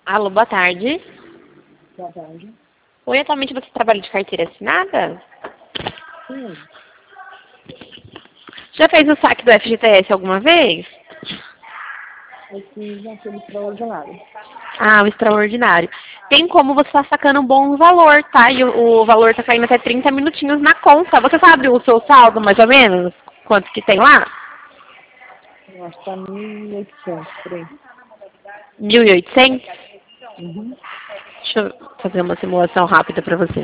Alô, boa tarde. Boa tarde. Oi, atualmente você trabalha de carteira assinada? Sim. Já fez o saque do FGTS alguma vez? Eu fiz aquele extraordinário. Ah, o extraordinário. Tem como você estar sacando um bom valor, tá? E o valor tá caindo até 30 minutinhos na conta. Você sabe o seu saldo, mais ou menos? Quanto que tem lá? Eu acho que tá 1.800, por aí. 1.800? Uhum. Deixa eu fazer uma simulação rápida para você.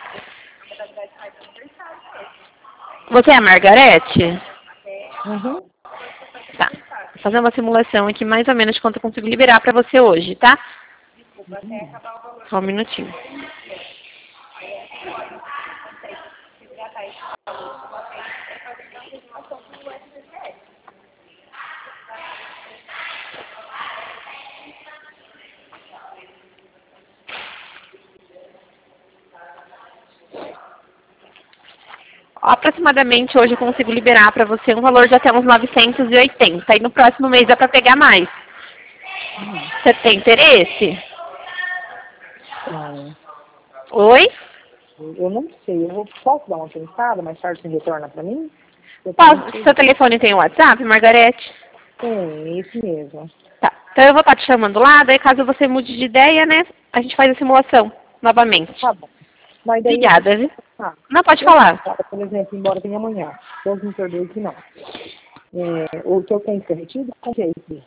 Você é a Margarete? Uhum. Tá. Vou fazer uma simulação aqui mais ou menos de quanto eu consigo liberar para você hoje, tá? Só um minutinho. Aproximadamente hoje eu consigo liberar para você um valor de até uns 980. E no próximo mês dá para pegar mais. Uhum. Você tem interesse? Não, Oi? eu não sei. Posso dar uma pensada, mais tarde você retorna pra mim? Eu também não Posso, sei. seu telefone tem WhatsApp, Margarete? Tem, esse mesmo. Tá. Então eu vou estar te chamando lá, daí caso você mude de ideia, né? A gente faz a simulação novamente. Tá bom. Mas daí eu Obrigada, viu? ah, Não, pode se eu falar. pensar, por exemplo, embora tenha amanhã, Deus me perdoe que não. O que eu tenho que ser retido, como que é isso?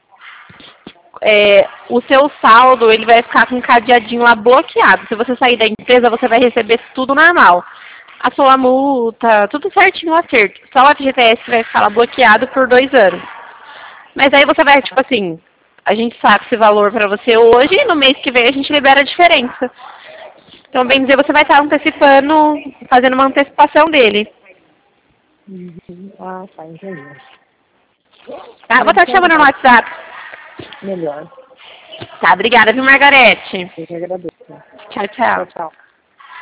O seu saldo ele vai ficar com um cadeadinho lá bloqueado. Se você sair da empresa, você vai receber tudo normal. A sua multa, tudo certinho acerto. Só o FGTS vai ficar lá bloqueado por 2 anos. Mas aí você vai, tipo assim, a gente saca esse valor para você hoje e no mês que vem a gente libera a diferença. Então, bem dizer, você vai estar antecipando, fazendo uma antecipação dele. Uhum. Ah, tá, entendi. Tá? Vou estar te Então, chamando no tá. WhatsApp. Melhor. Tá, obrigada, viu, Margarete? Eu que agradeço. Tchau, Tchau, tchau. tchau.